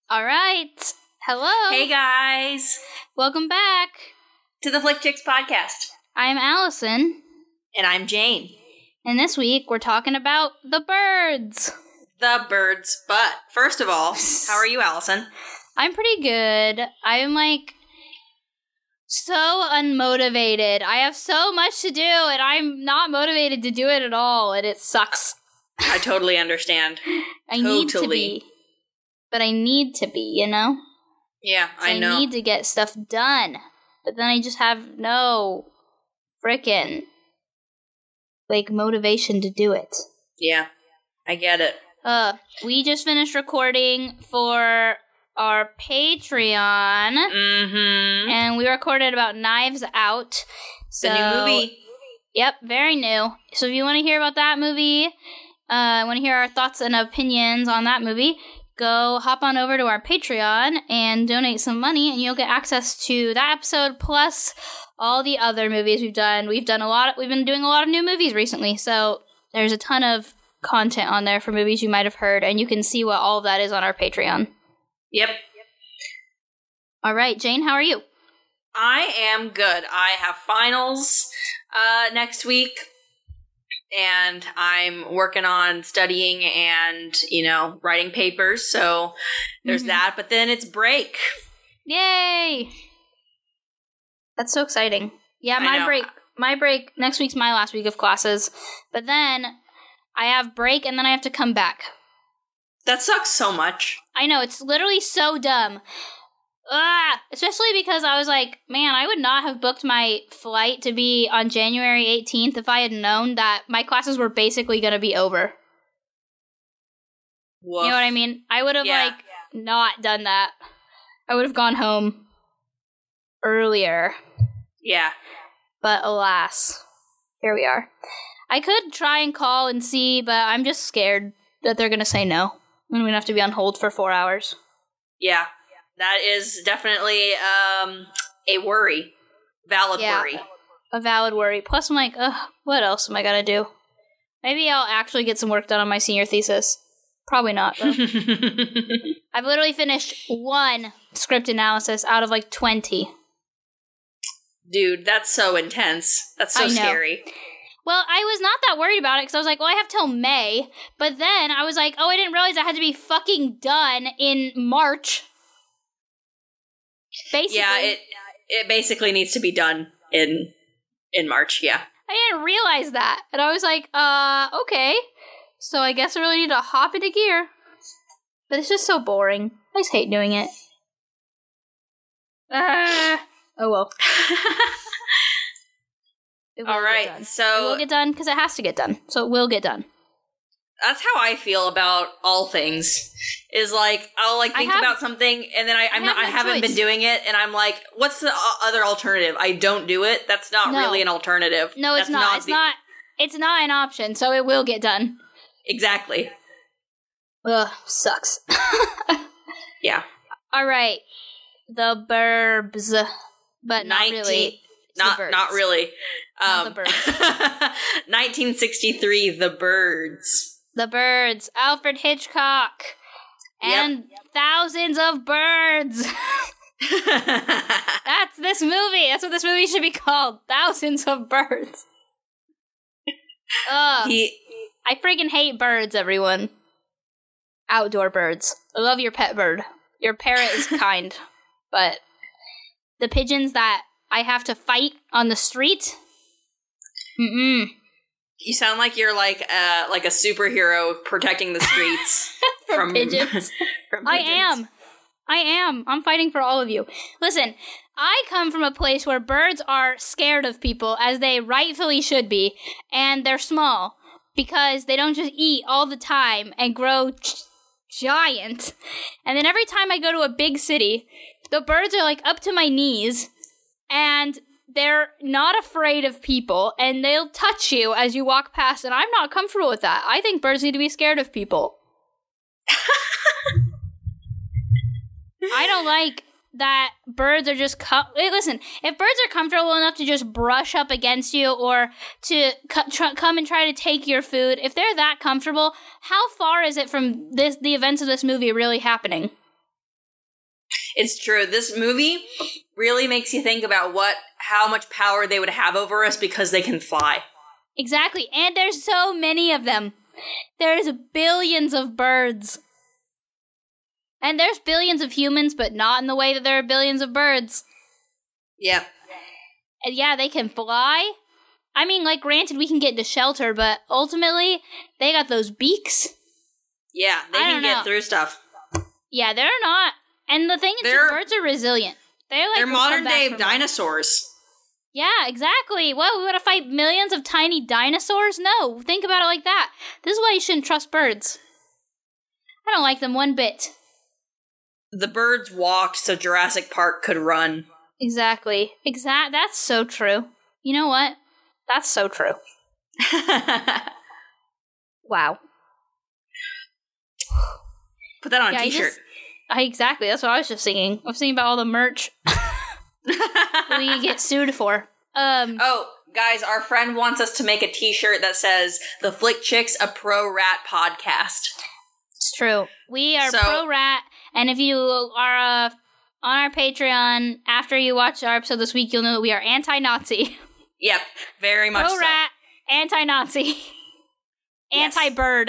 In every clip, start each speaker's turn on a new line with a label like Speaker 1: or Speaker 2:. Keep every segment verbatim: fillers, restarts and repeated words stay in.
Speaker 1: All right. Hello.
Speaker 2: Hey, guys.
Speaker 1: Welcome back
Speaker 2: to the Flick Chicks podcast.
Speaker 1: I'm Allison.
Speaker 2: And I'm Jane.
Speaker 1: And this week, we're talking about the birds.
Speaker 2: The birds. But, first of all, how are you, Allison?
Speaker 1: I'm pretty good. I'm, like, so unmotivated. I have so much to do, and I'm not motivated to do it at all, and it sucks.
Speaker 2: I totally understand.
Speaker 1: I
Speaker 2: totally.
Speaker 1: need to be. But I need to be, you know?
Speaker 2: Yeah, I know.
Speaker 1: I need to get stuff done. But then I just have no frickin', like, motivation to do it.
Speaker 2: Yeah, I get it.
Speaker 1: Uh, we just finished recording for our Patreon.
Speaker 2: Mm-hmm.
Speaker 1: And we recorded about Knives Out. So,
Speaker 2: the new movie.
Speaker 1: Yep, very new. So if you want to hear about that movie, uh, want to hear our thoughts and opinions on that movie, go hop on over to our Patreon and donate some money, and you'll get access to that episode plus all the other movies we've done. We've done a lot. Of, we've been doing a lot of new movies recently, so there's a ton of content on there for movies you might have heard, and you can see what all of that is on our Patreon.
Speaker 2: Yep.
Speaker 1: All right, Jane, how are you?
Speaker 2: I am good. I have finals uh, next week. And I'm working on studying and, you know, writing papers. So there's mm-hmm. that. But then it's break.
Speaker 1: Yay! That's so exciting. Yeah, my break. My break. Next week's my last week of classes. But then I have break and then I have to come back.
Speaker 2: That sucks so much.
Speaker 1: I know. It's literally so dumb. Ah, especially because I was like, man, I would not have booked my flight to be on January eighteenth if I had known that my classes were basically going to be over. Woof. You know what I mean? I would have, yeah. like, yeah. not done that. I would have gone home earlier.
Speaker 2: Yeah.
Speaker 1: But alas, here we are. I could try and call and see, but I'm just scared that they're going to say no. And we're going to have to be on hold for four hours.
Speaker 2: Yeah. That is definitely um, a worry. Valid
Speaker 1: yeah,
Speaker 2: worry.
Speaker 1: A valid worry. Plus, I'm like, ugh, what else am I going to do? Maybe I'll actually get some work done on my senior thesis. Probably not, though. I've literally finished one script analysis out of, like, twenty.
Speaker 2: Dude, that's so intense. That's so scary.
Speaker 1: Well, I was not that worried about it, because I was like, well, I have till May. But then I was like, oh, I didn't realize I had to be fucking done in March. Basically.
Speaker 2: Yeah, it it basically needs to be done in in March, yeah.
Speaker 1: I didn't realize that. And I was like, uh, okay. So I guess I really need to hop into gear. But it's just so boring. I just hate doing it. Uh, oh well.
Speaker 2: All right, so...
Speaker 1: It will get done because it has to get done. So it will get done.
Speaker 2: That's how I feel about all things. Is like I'll like think have, about something and then I I'm I, not, I haven't choice. been doing it and I'm like, what's the other alternative? I don't do it. That's not no. really an alternative.
Speaker 1: No, it's
Speaker 2: That's
Speaker 1: not.
Speaker 2: not
Speaker 1: it's
Speaker 2: the-
Speaker 1: not. It's not an option. So it will get done.
Speaker 2: Exactly.
Speaker 1: Ugh, sucks.
Speaker 2: Yeah.
Speaker 1: All right. The burbs, but not nineteen really. It's
Speaker 2: not not really. Um,
Speaker 1: not the birds.
Speaker 2: nineteen sixty-three. The Birds.
Speaker 1: The Birds, Alfred Hitchcock, and yep. thousands of birds. That's this movie. That's what this movie should be called. Thousands of birds. Ugh. He, I freaking hate birds, everyone. Outdoor birds. I love your pet bird. Your parrot is kind, but the pigeons that I have to fight on the street, mm-mm.
Speaker 2: You sound like you're like uh like a superhero protecting the streets
Speaker 1: from,
Speaker 2: from
Speaker 1: pigeons.
Speaker 2: from pigeons.
Speaker 1: I am. I am. I'm fighting for all of you. Listen, I come from a place where birds are scared of people, as they rightfully should be, and they're small because they don't just eat all the time and grow ch- giant. And then every time I go to a big city, the birds are like up to my knees, and they're not afraid of people, and they'll touch you as you walk past, and I'm not comfortable with that. I think birds need to be scared of people. I don't like that birds are just... Com- hey, listen, if birds are comfortable enough to just brush up against you or to c- tr- come and try to take your food, if they're that comfortable, how far is it from this the events of this movie really happening?
Speaker 2: It's true. This movie really makes you think about what, how much power they would have over us because they can fly.
Speaker 1: Exactly. And there's so many of them. There's billions of birds. And there's billions of humans, but not in the way that there are billions of birds.
Speaker 2: Yep.
Speaker 1: And yeah, they can fly. I mean, like, granted, we can get into shelter, but ultimately, they got those beaks.
Speaker 2: Yeah, they
Speaker 1: I
Speaker 2: can
Speaker 1: don't
Speaker 2: get
Speaker 1: know.
Speaker 2: through stuff.
Speaker 1: Yeah, they're not. And the thing is,
Speaker 2: They're-
Speaker 1: the birds are resilient. They're like
Speaker 2: They're
Speaker 1: will come
Speaker 2: modern
Speaker 1: back
Speaker 2: day
Speaker 1: from-
Speaker 2: dinosaurs.
Speaker 1: Yeah, exactly. Well, we want to fight millions of tiny dinosaurs? No, think about it like that. This is why you shouldn't trust birds. I don't like them one bit.
Speaker 2: The birds walked so Jurassic Park could run.
Speaker 1: Exactly. Exact. That's so true. You know what? That's so true. Wow.
Speaker 2: Put that on
Speaker 1: Yeah,
Speaker 2: a
Speaker 1: I
Speaker 2: t-shirt.
Speaker 1: just- I, exactly. That's what I was just thinking. I was thinking about all the merch that we get sued for. Um.
Speaker 2: Oh, guys, our friend wants us to make a t-shirt that says, The Flick Chicks, a pro rat podcast.
Speaker 1: It's true. We are
Speaker 2: So-
Speaker 1: pro rat, and if you are uh, on our Patreon after you watch our episode this week, you'll know that we are anti-Nazi.
Speaker 2: Yep, very much
Speaker 1: Pro
Speaker 2: so.
Speaker 1: rat, anti-Nazi,
Speaker 2: Yes.
Speaker 1: anti-bird.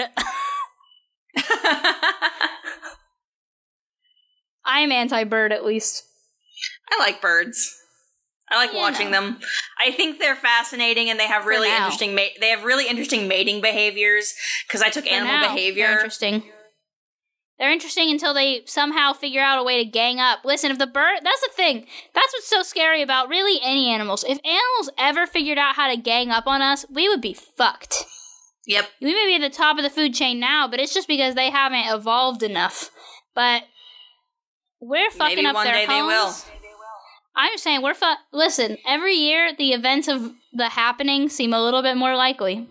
Speaker 1: I'm anti-bird, at least.
Speaker 2: I like birds. I like
Speaker 1: Yeah,
Speaker 2: watching
Speaker 1: no.
Speaker 2: them. I think they're fascinating, and they have
Speaker 1: For
Speaker 2: really
Speaker 1: now.
Speaker 2: interesting. Ma- they have really interesting mating behaviors. Because I took
Speaker 1: For
Speaker 2: animal
Speaker 1: now, They're
Speaker 2: behavior.
Speaker 1: interesting. They're interesting until they somehow figure out a way to gang up. Listen, if the bird, that's the thing. That's what's so scary about really any animals. If animals ever figured out how to gang up on us, we would be fucked.
Speaker 2: Yep.
Speaker 1: We may be at the top of the food chain now, but it's just because they haven't evolved enough. But we're fucking
Speaker 2: Maybe
Speaker 1: up
Speaker 2: one
Speaker 1: their
Speaker 2: day they will.
Speaker 1: homes. I'm just saying, we're fu- listen, every year the events of the happening seem a little bit more likely.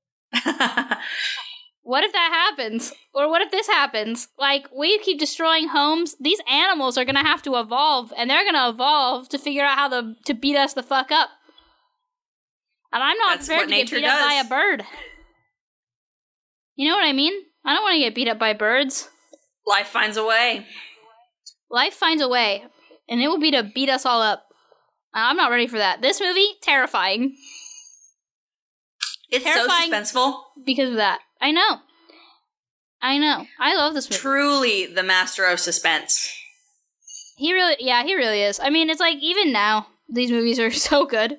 Speaker 1: What if that happens? Or what if this happens? Like, we keep destroying homes. These animals are going to have to evolve, and they're going to evolve to figure out how the, to beat us the fuck up. And I'm not
Speaker 2: That's
Speaker 1: prepared
Speaker 2: what
Speaker 1: to get
Speaker 2: nature
Speaker 1: beat up by
Speaker 2: does.
Speaker 1: a bird. You know what I mean? I don't want to get beat up by birds.
Speaker 2: Life finds a way.
Speaker 1: Life finds a way, and it will be to beat us all up. I'm not ready for that. This movie, terrifying.
Speaker 2: It's
Speaker 1: Terrifying.
Speaker 2: so suspenseful.
Speaker 1: Because of that. I know. I know. I love this movie.
Speaker 2: Truly the master of suspense.
Speaker 1: He really, yeah, he really is. I mean, it's like, even now, these movies are so good.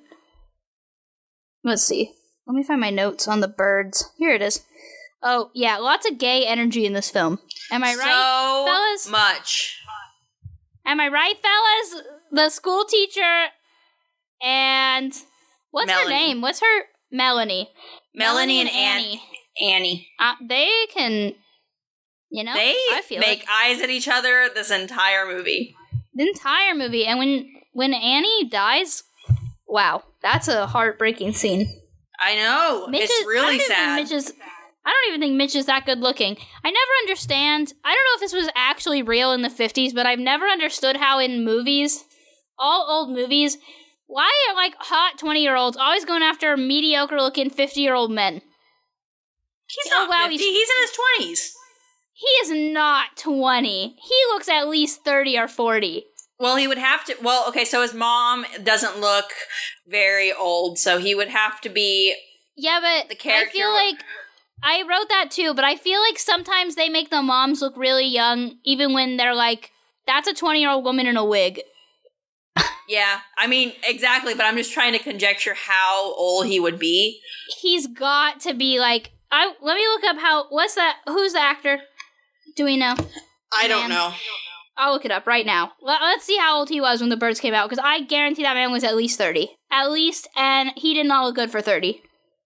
Speaker 1: Let's see. Let me find my notes on the birds. Here it is. Oh, yeah, lots of gay energy in this film. Am I right,
Speaker 2: so
Speaker 1: fellas?
Speaker 2: much.
Speaker 1: Am I right, fellas? The school teacher and... What's her
Speaker 2: Melanie.
Speaker 1: name? What's her... Melanie.
Speaker 2: Melanie and Annie. Annie.
Speaker 1: Uh, they can... You know?
Speaker 2: They
Speaker 1: I feel
Speaker 2: make
Speaker 1: like
Speaker 2: eyes at each other this entire movie.
Speaker 1: the entire movie. And when, when Annie dies... Wow, that's a heartbreaking scene.
Speaker 2: I know.
Speaker 1: Mitch
Speaker 2: it's
Speaker 1: is-
Speaker 2: really
Speaker 1: I don't even
Speaker 2: sad.
Speaker 1: think Mitch is, I don't even think Mitch is that good looking. I never understand. I don't know if this was actually real in the fifties, but I've never understood how in movies, all old movies, why are like hot twenty-year-olds always going after mediocre-looking fifty-year-old men?
Speaker 2: He's
Speaker 1: Oh,
Speaker 2: not
Speaker 1: wow,
Speaker 2: fifty.
Speaker 1: he's-
Speaker 2: He's in his twenties.
Speaker 1: He is not twenty. He looks at least thirty or forty.
Speaker 2: Well, he would have to. Well, okay, so his mom doesn't look very old, so he would have to be.
Speaker 1: Yeah, but
Speaker 2: The
Speaker 1: I
Speaker 2: character-
Speaker 1: feel like I wrote that too, but I feel like sometimes they make the moms look really young, even when they're like, that's a twenty-year-old woman in a wig.
Speaker 2: Yeah, I mean, exactly, but I'm just trying to conjecture how old he would be.
Speaker 1: He's got to be like, I let me look up how, what's that, who's the actor? Do we know?
Speaker 2: I don't
Speaker 1: Man.
Speaker 2: know.
Speaker 1: I'll look it up right now. Let, let's see how old he was when The Birds came out, because I guarantee that man was at least thirty. At least, and he did not look good for thirty.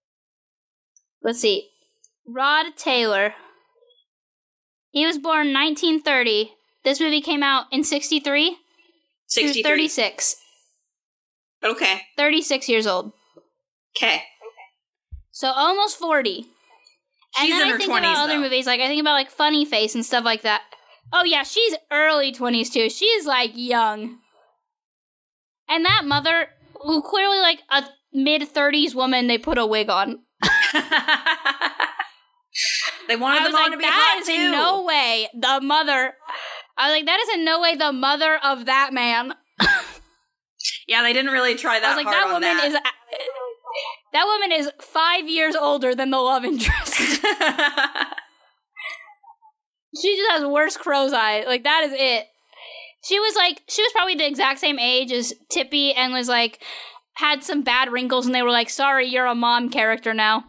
Speaker 1: Let's see. Rod Taylor. He was born nineteen thirty. This movie came out in sixty-three. He was
Speaker 2: sixty-three.
Speaker 1: thirty-six.
Speaker 2: Okay.
Speaker 1: thirty-six years old.
Speaker 2: Okay.
Speaker 1: So almost forty. And
Speaker 2: She's
Speaker 1: then
Speaker 2: in
Speaker 1: I
Speaker 2: her
Speaker 1: think
Speaker 2: twenties,
Speaker 1: about other
Speaker 2: though.
Speaker 1: movies, like I think about like Funny Face and stuff like that. Oh yeah, she's early twenties too. She's like young. And that mother, who clearly like a mid-thirties woman, they put a wig on.
Speaker 2: They wanted
Speaker 1: I
Speaker 2: them
Speaker 1: was
Speaker 2: all
Speaker 1: like,
Speaker 2: to be
Speaker 1: that
Speaker 2: hot
Speaker 1: is
Speaker 2: too.
Speaker 1: in no way the mother. I was like, that is in no way the mother of that man.
Speaker 2: Yeah, they didn't really try that
Speaker 1: I was like,
Speaker 2: hard
Speaker 1: that
Speaker 2: on
Speaker 1: woman
Speaker 2: that.
Speaker 1: is that woman is five years older than the love interest. She just has worse crow's eye. Like, that is it. She was like, she was probably the exact same age as Tippy and was like, had some bad wrinkles and they were like, sorry, you're a mom character now.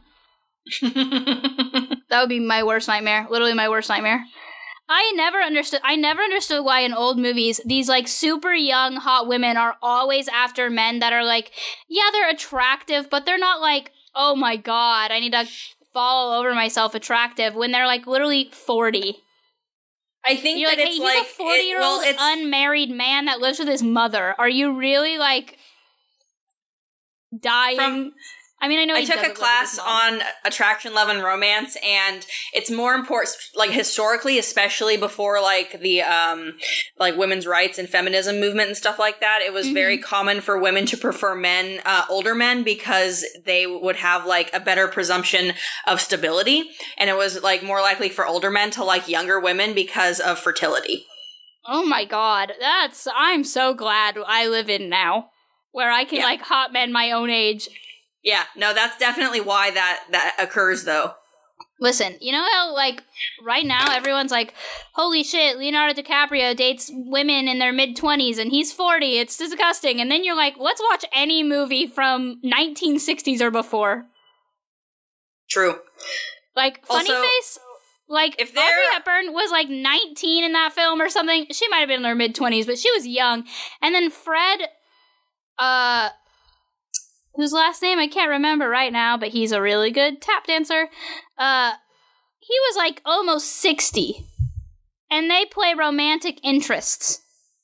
Speaker 1: That would be my worst nightmare. Literally my worst nightmare. I never understood, I never understood why in old movies, these like super young hot women are always after men that are like, yeah, they're attractive, but they're not like, oh my god, I need to fall all over myself attractive when they're like literally forty.
Speaker 2: I think
Speaker 1: You're
Speaker 2: that
Speaker 1: like,
Speaker 2: it's
Speaker 1: hey,
Speaker 2: like,
Speaker 1: he's a forty-year-old
Speaker 2: it, well,
Speaker 1: unmarried man that lives with his mother. Are you really, like, dying?
Speaker 2: From,
Speaker 1: I mean, I know
Speaker 2: I
Speaker 1: he
Speaker 2: took a
Speaker 1: doesn't live with
Speaker 2: class
Speaker 1: his mom.
Speaker 2: on attraction, love, and romance, and it's more important, like, historically, especially before, like, the, um, like, women's rights and feminism movement and stuff like that, it was mm-hmm. very common for women to prefer men, uh, older men, because they would have, like, a better presumption of stability, and it was, like, more likely for older men to like younger women because of fertility.
Speaker 1: Oh my god, that's, I'm so glad I live in now, where I can, yeah. like, hot men my own age.
Speaker 2: Yeah, no, that's definitely why that, that occurs, though.
Speaker 1: Listen, you know how, like, right now everyone's like, holy shit, Leonardo DiCaprio dates women in their mid-twenties and he's forty, it's disgusting. And then you're like, let's watch any movie from nineteen sixties or before.
Speaker 2: True.
Speaker 1: Like, Funny
Speaker 2: also,
Speaker 1: Face, like, if Audrey Hepburn was, like, nineteen in that film or something. She might have been in her mid-twenties, but she was young. And then Fred, uh... whose last name I can't remember right now, but he's a really good tap dancer. Uh, he was like almost sixty. And they play romantic interests.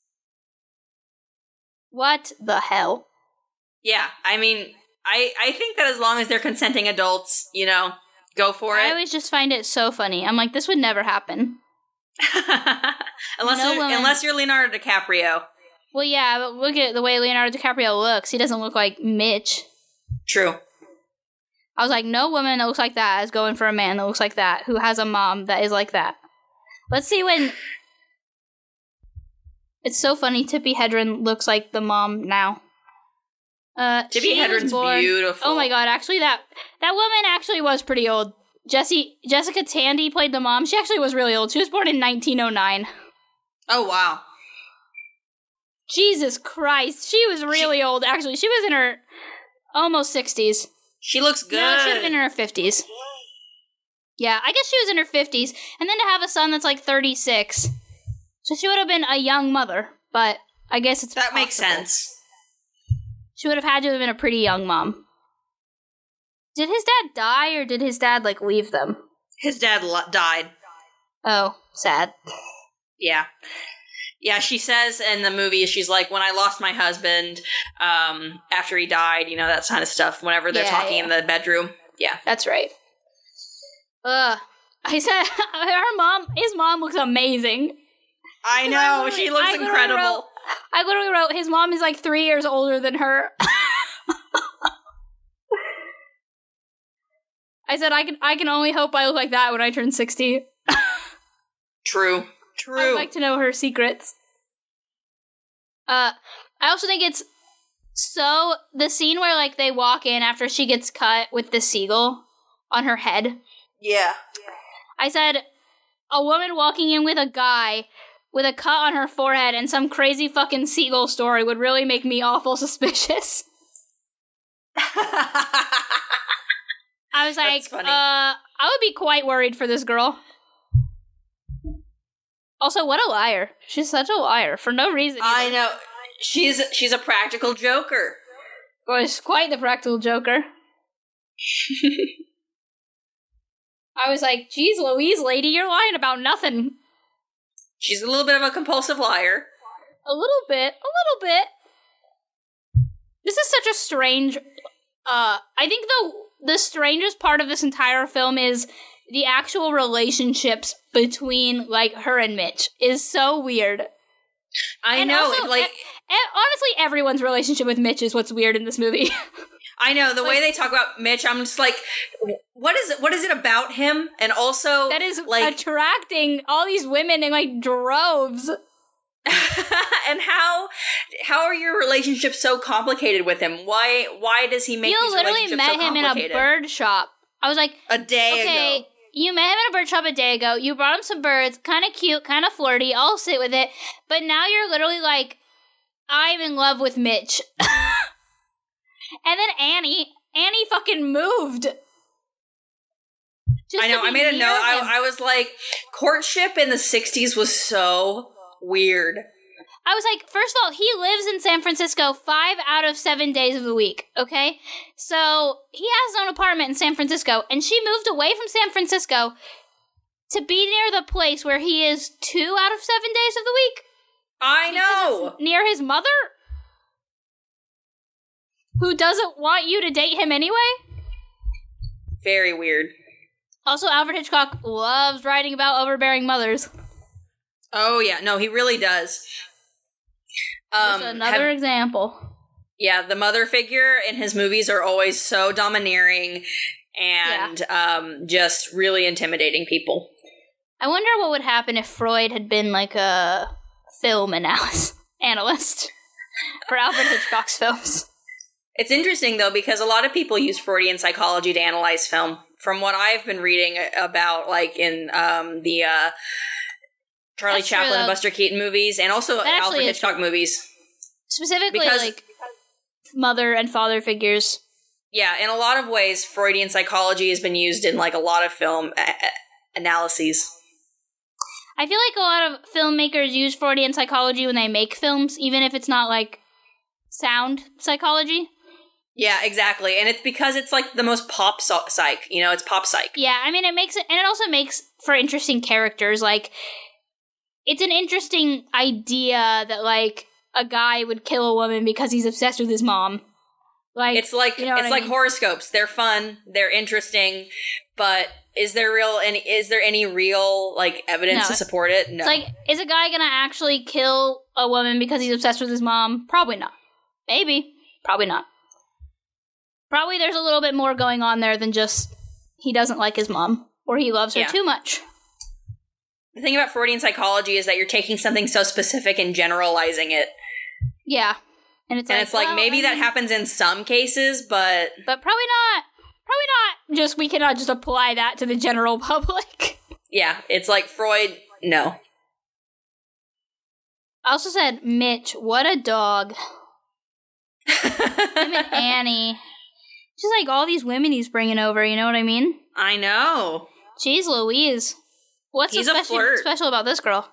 Speaker 1: What the hell?
Speaker 2: Yeah, I mean, I, I think that as long as they're consenting adults, you know, go for it.
Speaker 1: I always just find it so funny. I'm like, this would never happen.
Speaker 2: unless,
Speaker 1: no
Speaker 2: you're, unless you're Leonardo DiCaprio.
Speaker 1: Well, yeah, but look at the way Leonardo DiCaprio looks. He doesn't look like Mitch.
Speaker 2: True.
Speaker 1: I was like, no woman that looks like that is going for a man that looks like that, who has a mom that is like that. Let's see when... It's so funny, Tippi Hedren looks like the mom now. Uh,
Speaker 2: Tippi Hedren's beautiful.
Speaker 1: Oh my god, actually that that woman actually was pretty old. Jessie, Jessica Tandy played the mom. She actually was really old. She was born in nineteen oh nine.
Speaker 2: Oh, wow.
Speaker 1: Jesus Christ. She was really she, old, actually. She was in her almost sixties.
Speaker 2: She looks good.
Speaker 1: No, she would have been in her fifties. Yeah, I guess she was in her fifties. And then to have a son that's like thirty-six. So she would have been a young mother. But I guess it's
Speaker 2: That
Speaker 1: possible.
Speaker 2: makes sense.
Speaker 1: She would have had to have been a pretty young mom. Did his dad die, or did his dad, like, leave them?
Speaker 2: His dad lo- died.
Speaker 1: Oh, sad.
Speaker 2: Yeah. Yeah, she says in the movie, she's like, when I lost my husband, um, after he died, you know, that kind of stuff, whenever they're
Speaker 1: yeah,
Speaker 2: talking
Speaker 1: yeah.
Speaker 2: in the bedroom. Yeah.
Speaker 1: That's right. Ugh. I said, her mom, his mom looks amazing.
Speaker 2: I know, she looks
Speaker 1: I
Speaker 2: incredible.
Speaker 1: Wrote, I literally wrote, his mom is like three years older than her. I said, I can I can only hope I look like that when I turn sixty.
Speaker 2: True. True.
Speaker 1: I'd like to know her secrets. Uh, I also think it's so, the scene where, like, they walk in after she gets cut with the seagull on her head.
Speaker 2: Yeah.
Speaker 1: I said, a woman walking in with a guy with a cut on her forehead and some crazy fucking seagull story would really make me awful suspicious. I was like, uh, I would be quite worried for this girl. Also, what a liar. She's such a liar, for no reason. Either.
Speaker 2: I know. She's she's a practical joker.
Speaker 1: Well, she's quite the practical joker. I was like, geez Louise, lady, you're lying about nothing.
Speaker 2: She's a little bit of a compulsive liar.
Speaker 1: A little bit. A little bit. This is such a strange... Uh, I think the the strangest part of this entire film is the actual relationships between, like, her and Mitch is so weird.
Speaker 2: I
Speaker 1: and
Speaker 2: know,
Speaker 1: also,
Speaker 2: like,
Speaker 1: honestly, everyone's relationship with Mitch is what's weird in this movie.
Speaker 2: I know the
Speaker 1: like,
Speaker 2: way they talk about Mitch. I'm just like, what is it? What is it about him? And also,
Speaker 1: that is
Speaker 2: like
Speaker 1: attracting all these women in like droves.
Speaker 2: And how how are your relationships so complicated with him? Why why does he make
Speaker 1: you
Speaker 2: these
Speaker 1: literally
Speaker 2: relationships
Speaker 1: met
Speaker 2: so
Speaker 1: him in a bird shop? I was like,
Speaker 2: a day
Speaker 1: okay,
Speaker 2: ago.
Speaker 1: You met him in a bird shop a day ago. You brought him some birds, kind of cute, kind of flirty. I'll sit with it. But now you're literally like, I'm in love with Mitch. And then Annie, Annie fucking moved.
Speaker 2: Just I know. I made a note. I, I was like, courtship in the sixties was so weird.
Speaker 1: I was like, first of all, he lives in San Francisco five out of seven days of the week, okay? So he has his own apartment in San Francisco, and she moved away from San Francisco to be near the place where he is two out of seven days of the week.
Speaker 2: I know.
Speaker 1: Near his mother, who doesn't want you to date him anyway.
Speaker 2: Very weird.
Speaker 1: Also, Alfred Hitchcock loves writing about overbearing mothers.
Speaker 2: Oh, yeah. No, he really does.
Speaker 1: Um, Just another have, example.
Speaker 2: Yeah, the mother figure in his movies are always so domineering and yeah. um, just really intimidating people.
Speaker 1: I wonder what would happen if Freud had been like a film analyst, analyst for Alfred Hitchcock's films.
Speaker 2: It's interesting, though, because a lot of people use Freudian psychology to analyze film. From what I've been reading about, like, in um, the uh, Charlie That's Chaplin and Buster Keaton movies, and also Alfred Hitchcock true. movies.
Speaker 1: Specifically,
Speaker 2: because,
Speaker 1: like, mother and father figures.
Speaker 2: Yeah, in a lot of ways, Freudian psychology has been used in, like, a lot of film a- a- analyses.
Speaker 1: I feel like a lot of filmmakers use Freudian psychology when they make films, even if it's not, like, sound psychology.
Speaker 2: Yeah, exactly. And it's because it's like the most pop so- psych, you know, it's pop psych.
Speaker 1: Yeah, I mean, it makes it, and it also makes for interesting characters. Like, it's an interesting idea that, like, a guy would kill a woman because he's obsessed with his mom. Like,
Speaker 2: it's like,
Speaker 1: you know
Speaker 2: it's like
Speaker 1: mean?
Speaker 2: horoscopes. They're fun, they're interesting, but is there real any, is there any real, like, evidence
Speaker 1: no.
Speaker 2: to support it? No.
Speaker 1: It's like, is a guy gonna actually kill a woman because he's obsessed with his mom? Probably not. Maybe. Probably not. Probably there's a little bit more going on there than just he doesn't like his mom or he loves her yeah. too much.
Speaker 2: The thing about Freudian psychology is that you're taking something so specific and generalizing it.
Speaker 1: Yeah. And it's
Speaker 2: and
Speaker 1: like,
Speaker 2: it's like
Speaker 1: well,
Speaker 2: maybe
Speaker 1: I mean,
Speaker 2: that happens in some cases, but...
Speaker 1: But probably not. Probably not. Just, we cannot just apply that to the general public.
Speaker 2: Yeah. It's like Freud, no.
Speaker 1: I also said, Mitch, what a dog. Him and Annie. Just like all these women he's bringing over, you know what I mean?
Speaker 2: I know.
Speaker 1: Jeez Louise. What's so special, special about this girl?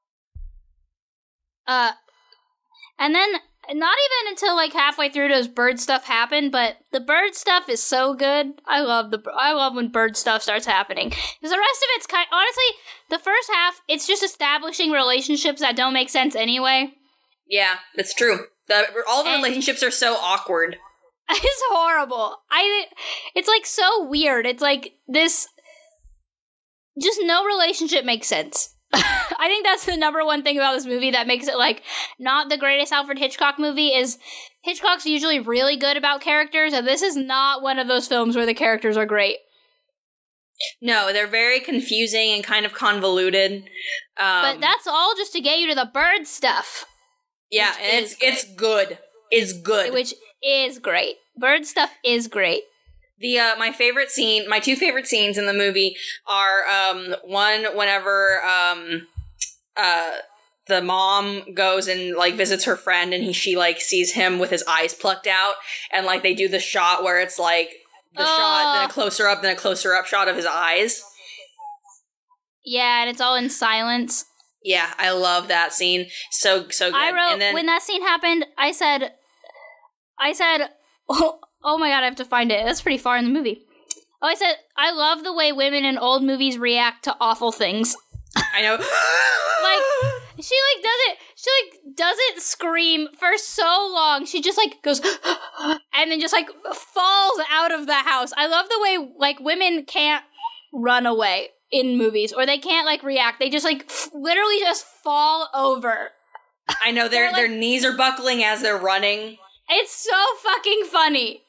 Speaker 1: Uh, and then, not even until like halfway through does bird stuff happen, but the bird stuff is so good. I love the I love when bird stuff starts happening. Because the rest of it's kind honestly, the first half, it's just establishing relationships that don't make sense anyway.
Speaker 2: Yeah, it's true. The, all the
Speaker 1: and,
Speaker 2: relationships are so awkward.
Speaker 1: It's horrible. I. It's like so weird. It's like this. Just no relationship makes sense. I think that's the number one thing about this movie that makes it like not the greatest Alfred Hitchcock movie. Is Hitchcock's usually really good about characters, and this is not one of those films where the characters are great.
Speaker 2: No, they're very confusing and kind of convoluted. Um,
Speaker 1: but that's all just to get you to the bird stuff.
Speaker 2: Yeah, and it's great. it's good. It's good.
Speaker 1: Which is great. Bird stuff is great.
Speaker 2: The uh, my favorite scene, my two favorite scenes in the movie are um, one whenever um, uh, the mom goes and like visits her friend, and he she like sees him with his eyes plucked out, and like they do the shot where it's like the uh, shot, then a closer up, then a closer up shot of his eyes.
Speaker 1: Yeah, and it's all in silence.
Speaker 2: Yeah, I love that scene. So so good.
Speaker 1: I wrote
Speaker 2: and then,
Speaker 1: when that scene happened. I said, I said. Oh, Oh my god, I have to find it. That's pretty far in the movie. Oh, I said, I love the way women in old movies react to awful things.
Speaker 2: I know.
Speaker 1: Like, she like doesn't, she like doesn't scream for so long. She just like goes, and then just like falls out of the house. I love the way like women can't run away in movies, or they can't like react. They just like f- literally just fall over.
Speaker 2: I know their
Speaker 1: like,
Speaker 2: their knees are buckling as they're running.
Speaker 1: It's so fucking funny.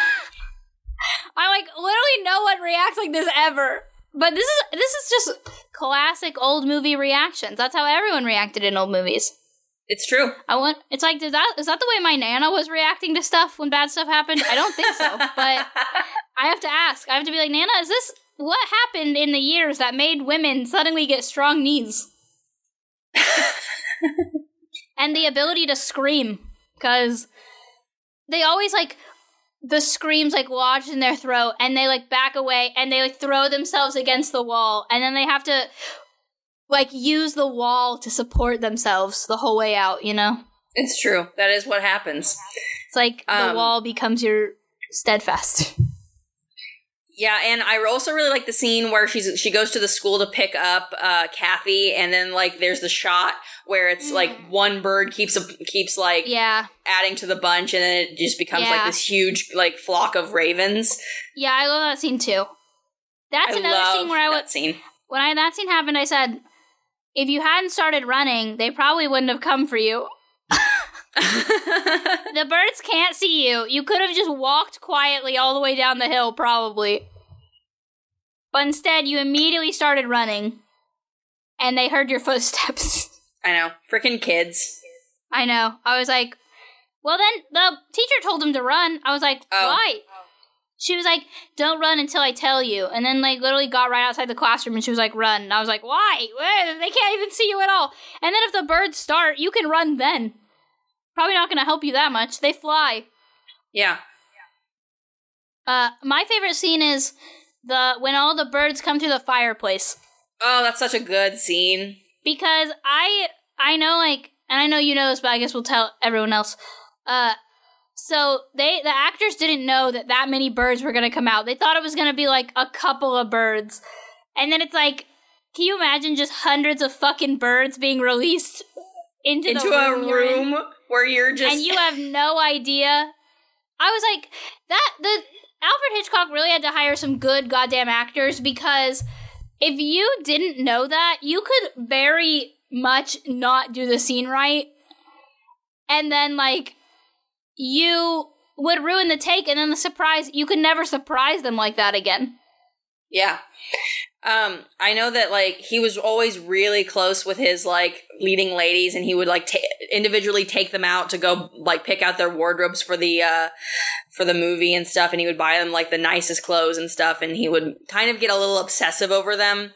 Speaker 1: I like literally no one reacts like this ever. But this is this is just classic old movie reactions. That's how everyone reacted in old movies.
Speaker 2: It's true.
Speaker 1: I want. It's like, is that is that the way my Nana was reacting to stuff when bad stuff happened? I don't think so. But I have to ask. I have to be like, Nana, is this what happened in the years that made women suddenly get strong knees? And the ability to scream, because they always like the screams like lodged in their throat, and they like back away, and they like throw themselves against the wall, and then they have to like use the wall to support themselves the whole way out, you know?
Speaker 2: It's true. That is what happens.
Speaker 1: It's like the um, wall becomes your steadfast.
Speaker 2: Yeah, and I also really like the scene where she's she goes to the school to pick up uh, Kathy, and then like there's the shot where it's mm. like one bird keeps a, keeps like
Speaker 1: yeah.
Speaker 2: adding to the bunch, and then it just becomes yeah. like this huge like flock of ravens.
Speaker 1: Yeah, I love that scene too. That's
Speaker 2: I
Speaker 1: another scene where I
Speaker 2: would scene.
Speaker 1: When I that scene happened, I said, if you hadn't started running, they probably wouldn't have come for you. The birds can't see you. You could have just walked quietly all the way down the hill, probably. But instead, you immediately started running, and they heard your footsteps.
Speaker 2: I know. Frickin' kids.
Speaker 1: I know. I was like, well, then the teacher told them to run. I was like, oh. why? She was like, don't run until I tell you. And then, like, literally got right outside the classroom, and she was like, run. And I was like, why? They can't even see you at all. And then if the birds start, you can run then. Probably not going to help you that much. They fly.
Speaker 2: Yeah.
Speaker 1: Uh, my favorite scene is the when all the birds come through the fireplace.
Speaker 2: Oh, that's such a good scene.
Speaker 1: Because I I know, like, and I know you know this, but I guess we'll tell everyone else. Uh, so they the actors didn't know that that many birds were going to come out. They thought it was going to be, like, a couple of birds. And then it's like, can you imagine just hundreds of fucking birds being released into,
Speaker 2: into
Speaker 1: the room
Speaker 2: a room where you're just...
Speaker 1: And you have no idea. I was like, that... the Alfred Hitchcock really had to hire some good goddamn actors, because if you didn't know that, you could very much not do the scene right. And then, like, you would ruin the take, and then the surprise... You could never surprise them like that again.
Speaker 2: Yeah. Um, I know that, like, he was always really close with his, like, leading ladies, and he would, like, ta- individually take them out to go, like, pick out their wardrobes for the, uh, for the movie and stuff, and he would buy them, like, the nicest clothes and stuff, and he would kind of get a little obsessive over them.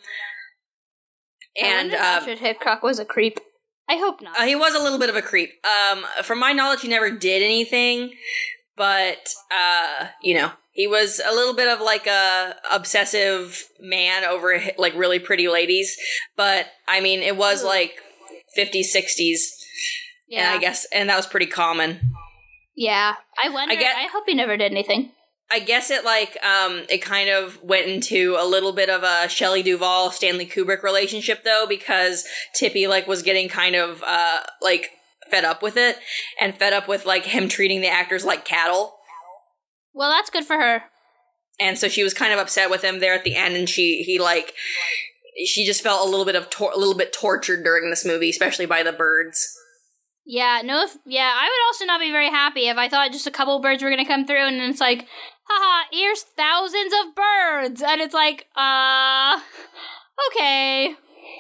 Speaker 2: And,
Speaker 1: I wonder if
Speaker 2: uh,
Speaker 1: Alfred Hitchcock was a creep. I hope not.
Speaker 2: Uh, he was a little bit of a creep. Um, from my knowledge, he never did anything, but, uh, you know. He was a little bit of like a obsessive man over like really pretty ladies, but I mean it was Ooh. like fifties, sixties, yeah. And I guess, and that was pretty common.
Speaker 1: Yeah, I wonder. I, guess, I hope he never did anything.
Speaker 2: I guess it like um it kind of went into a little bit of a Shelley Duvall, Stanley Kubrick relationship though, because Tippi like was getting kind of uh like fed up with it and fed up with like him treating the actors like cattle.
Speaker 1: Well, that's good for her.
Speaker 2: And so she was kind of upset with him there at the end, and she he like she just felt a little bit of tor- a little bit tortured during this movie, especially by the birds.
Speaker 1: Yeah, no, if, yeah, I would also not be very happy if I thought just a couple birds were going to come through, and then it's like, haha, here's thousands of birds, and it's like, uh, okay.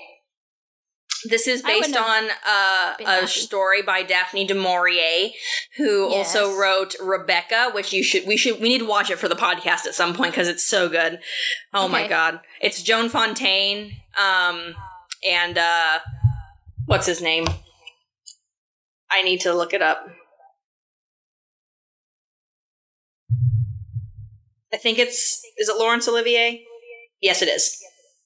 Speaker 2: This is based on uh, a happy. story by Daphne du Maurier, who yes. also wrote Rebecca, which you should we should we need to watch it for the podcast at some point because it's so good. Oh okay. my god, it's Joan Fontaine, um, and uh, what's his name? I need to look it up. I think it's is it Laurence Olivier? Yes, it is.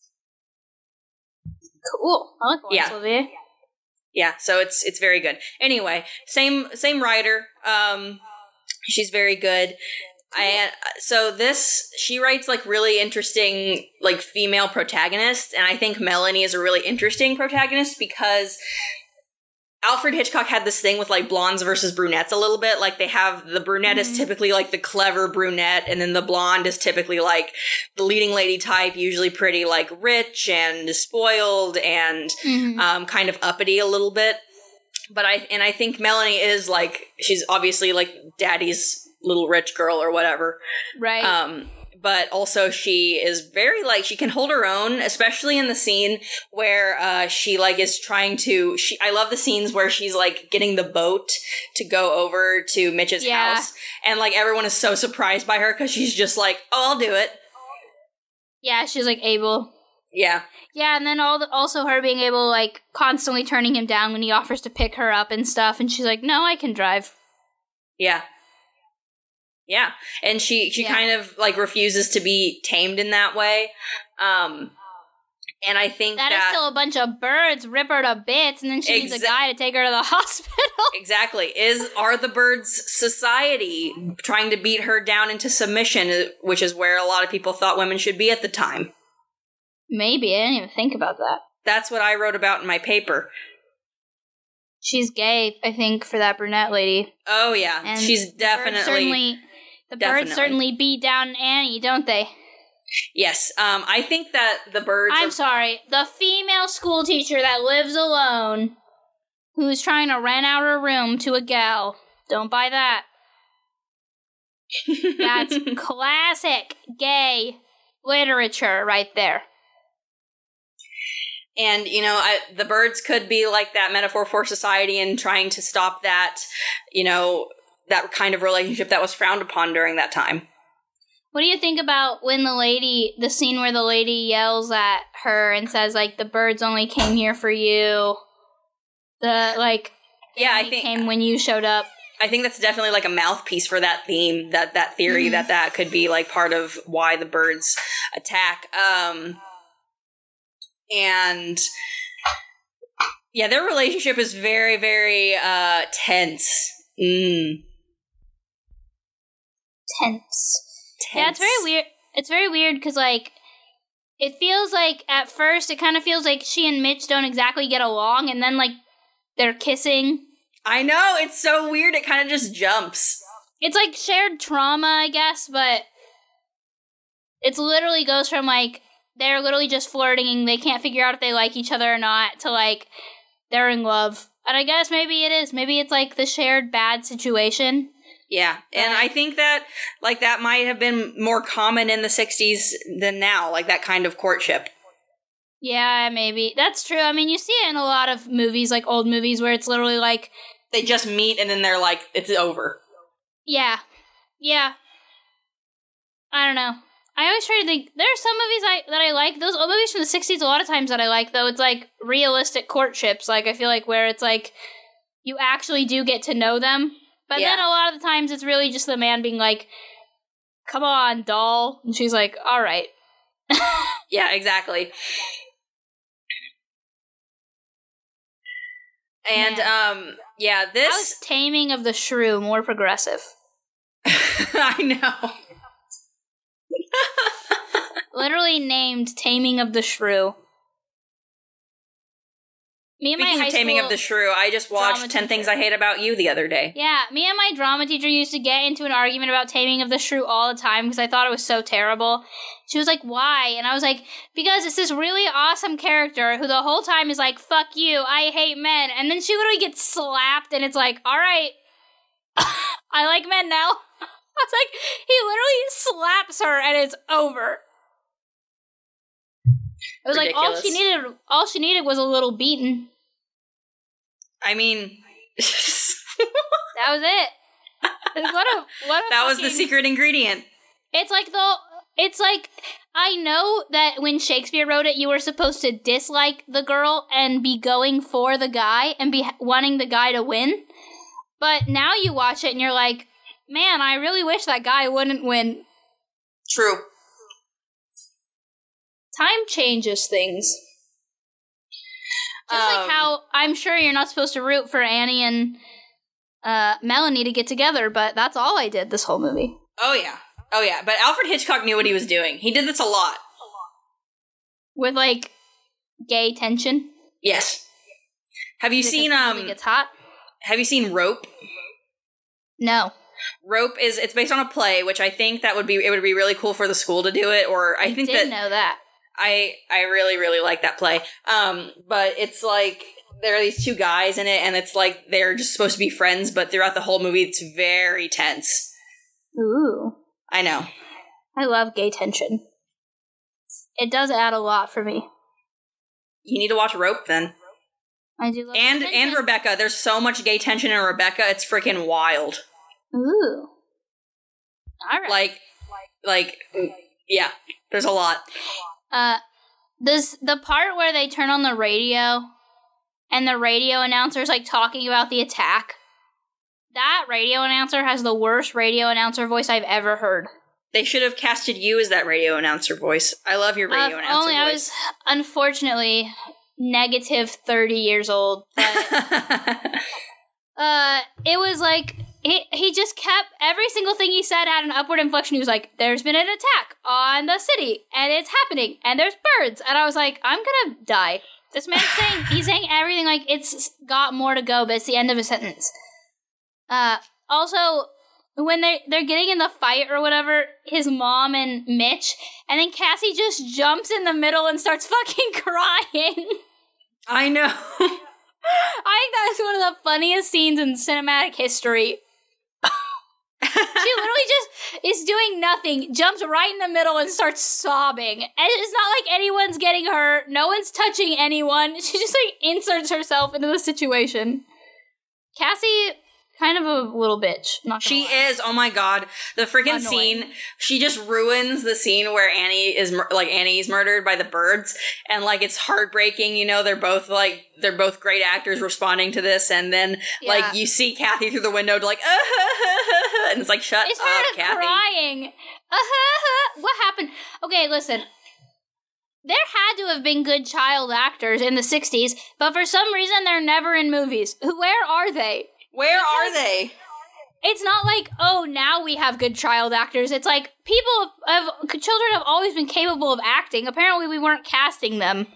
Speaker 1: Cool. I like Laurence
Speaker 2: yeah.
Speaker 1: Olivier.
Speaker 2: Yeah, so it's it's very good. Anyway, same same writer. Um, she's very good. I so this she writes like really interesting like female protagonists, and I think Melanie is a really interesting protagonist because Alfred Hitchcock had this thing with like blondes versus brunettes a little bit. Like they have the brunette mm-hmm. is typically like the clever brunette, and then the blonde is typically like the leading lady type, usually pretty like rich and spoiled and mm-hmm. um, kind of uppity a little bit. but I and I think Melanie is like she's obviously like daddy's little rich girl or whatever,
Speaker 1: right?
Speaker 2: Um, but also she is very like she can hold her own, especially in the scene where uh, she like is trying to. She I love the scenes where she's like getting the boat to go over to Mitch's
Speaker 1: yeah.
Speaker 2: house, and like everyone is so surprised by her because she's just like, oh, I'll do it.
Speaker 1: Yeah, she's like able.
Speaker 2: Yeah.
Speaker 1: Yeah, and then all the, also her being able, like, constantly turning him down when he offers to pick her up and stuff, and she's like, no, I can drive.
Speaker 2: Yeah. Yeah, and she, she yeah. kind of, like, refuses to be tamed in that way, um, and I think that...
Speaker 1: That is still a bunch of birds rip her to bits, and then she exa- needs a guy to take her to the hospital.
Speaker 2: Exactly. Is Are the Birds society trying to beat her down into submission, which is where a lot of people thought women should be at the time?
Speaker 1: Maybe. I didn't even think about that.
Speaker 2: That's what I wrote about in my paper.
Speaker 1: She's gay, I think, for that brunette lady.
Speaker 2: Oh, yeah. And she's definitely...
Speaker 1: The birds certainly, the
Speaker 2: definitely.
Speaker 1: birds certainly beat down Annie, don't they?
Speaker 2: Yes. Um, I think that the birds...
Speaker 1: I'm
Speaker 2: are-
Speaker 1: sorry. The female school teacher that lives alone, who's trying to rent out her room to a gal. Don't buy that. That's classic gay literature right there.
Speaker 2: And, you know, I, the birds could be like that metaphor for society and trying to stop that, you know, that kind of relationship that was frowned upon during that time.
Speaker 1: What do you think about when the lady, the scene where the lady yells at her and says, like, the birds only came here for you? The, like,
Speaker 2: yeah, I think
Speaker 1: came when you showed up.
Speaker 2: I think that's definitely like a mouthpiece for that theme, that, that theory, mm-hmm. that that could be like part of why the birds attack. Um... And, yeah, their relationship is very, very, uh, tense. Mm.
Speaker 1: Tense. Tense. Yeah, it's very weird. It's very weird because, like, it feels like, at first, it kind of feels like she and Mitch don't exactly get along, and then, like, they're kissing.
Speaker 2: I know, it's so weird, it kind of just jumps.
Speaker 1: It's like shared trauma, I guess, but it literally goes from, like, they're literally just flirting, they can't figure out if they like each other or not, to, like, they're in love. And I guess maybe it is. Maybe it's, like, the shared bad situation.
Speaker 2: Yeah, and I think that, like, that might have been more common in the sixties than now, like, that kind of courtship.
Speaker 1: Yeah, maybe. That's true. I mean, you see it in a lot of movies, like, old movies, where it's literally, like...
Speaker 2: They just meet, and then they're like, it's over.
Speaker 1: Yeah. Yeah. I don't know. I always try to think, there are some movies I that I like, those old movies from the sixties a lot of times that I like, though, it's like realistic courtships, like, I feel like where it's like, you actually do get to know them, but yeah. then a lot of the times it's really just the man being like, come on, doll, and she's like, alright.
Speaker 2: Yeah, exactly. And, man. um, yeah, this...
Speaker 1: How is Taming of the Shrew more progressive?
Speaker 2: I know.
Speaker 1: Literally named Taming of the Shrew. Me and
Speaker 2: Speaking
Speaker 1: my high
Speaker 2: of Taming
Speaker 1: school
Speaker 2: of the Shrew, I just watched ten Things I Hate About You the other day.
Speaker 1: Yeah, me and my drama teacher used to get into an argument about Taming of the Shrew all the time because I thought it was so terrible. She was like, why? And I was like, because it's this really awesome character who the whole time is like, fuck you, I hate men. And then she literally gets slapped and it's like, alright, I like men now. I was like, he literally slaps her and it's over. It was Ridiculous. Like all she needed all she needed was a little beating.
Speaker 2: I mean
Speaker 1: that was it. What a what a
Speaker 2: That
Speaker 1: fucking,
Speaker 2: was the secret ingredient.
Speaker 1: It's like the it's like I know that when Shakespeare wrote it you were supposed to dislike the girl and be going for the guy and be wanting the guy to win. But now you watch it and you're like, man, I really wish that guy wouldn't win.
Speaker 2: True.
Speaker 1: Time changes things. Just um, like how I'm sure you're not supposed to root for Annie and uh, Melanie to get together, but that's all I did this whole movie.
Speaker 2: Oh, yeah. Oh, yeah. But Alfred Hitchcock knew what he was doing. He did this a lot.
Speaker 1: With, like, gay tension?
Speaker 2: Yes. Have you
Speaker 1: because
Speaker 2: seen, um...
Speaker 1: It gets hot?
Speaker 2: Have you seen Rope?
Speaker 1: No.
Speaker 2: Rope is, it's based on a play, which I think that would be, it would be really cool for the school to do it, or I,
Speaker 1: I
Speaker 2: think
Speaker 1: did
Speaker 2: that...
Speaker 1: know that.
Speaker 2: I I really, really like that play. Um, but it's like there are these two guys in it, and it's like they're just supposed to be friends, but throughout the whole movie, it's very tense.
Speaker 1: Ooh.
Speaker 2: I know.
Speaker 1: I love gay tension. It does add a lot for me.
Speaker 2: You need to watch Rope then.
Speaker 1: I do love
Speaker 2: And
Speaker 1: tension.
Speaker 2: and Rebecca. There's so much gay tension in Rebecca. It's freaking wild.
Speaker 1: Ooh. All right.
Speaker 2: Like, like, yeah. There's a lot.
Speaker 1: Uh, this the part where they turn on the radio, and the radio announcer's like talking about the attack. That radio announcer has the worst radio announcer voice I've ever heard.
Speaker 2: They should have casted you as that radio announcer voice. I love your radio
Speaker 1: uh,
Speaker 2: announcer
Speaker 1: only
Speaker 2: voice.
Speaker 1: I was, unfortunately, negative thirty years old. But, uh, it was like, he, he just kept, every single thing he said had an upward inflection. He was like, there's been an attack on the city, and it's happening, and there's birds. And I was like, I'm gonna die. This man's saying, he's saying everything like it's got more to go, but it's the end of a sentence. Uh, also, when they they're getting in the fight or whatever, his mom and Mitch, and then Cassie just jumps in the middle and starts fucking crying.
Speaker 2: I know.
Speaker 1: I think that was one of the funniest scenes in cinematic history. She literally just is doing nothing, jumps right in the middle and starts sobbing. And it's not like anyone's getting hurt, no one's touching anyone. She just like inserts herself into the situation. Cassie, kind of a little bitch. Not
Speaker 2: She
Speaker 1: lie.
Speaker 2: is. Oh my god, the freaking
Speaker 1: Annoying.
Speaker 2: scene. She just ruins the scene where Annie is mur- like Annie's murdered by the birds, and like it's heartbreaking. You know, they're both like they're both great actors responding to this, and then
Speaker 1: Yeah.
Speaker 2: like you see Kathy through the window, like, uh, and it's like, shut
Speaker 1: It's
Speaker 2: up,
Speaker 1: her
Speaker 2: Kathy.
Speaker 1: crying. Uh-huh. What happened? Okay, listen. There had to have been good child actors in the sixties, but for some reason they're never in movies. Where are they?
Speaker 2: Where are they?
Speaker 1: It's not like, oh, now we have good child actors. It's like people have, children have always been capable of acting. Apparently we weren't casting them.